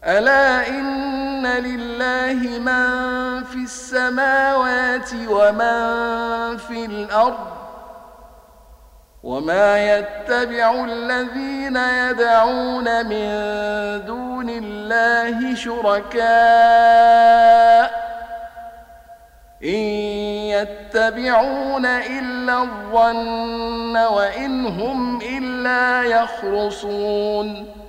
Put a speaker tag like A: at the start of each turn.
A: ألا إن لله من في السماوات ومن في الأرض وما يتبع الذين يدعون من دون الله شركاء إن يتبعون إلا الظن وإن هم إلا يخرصون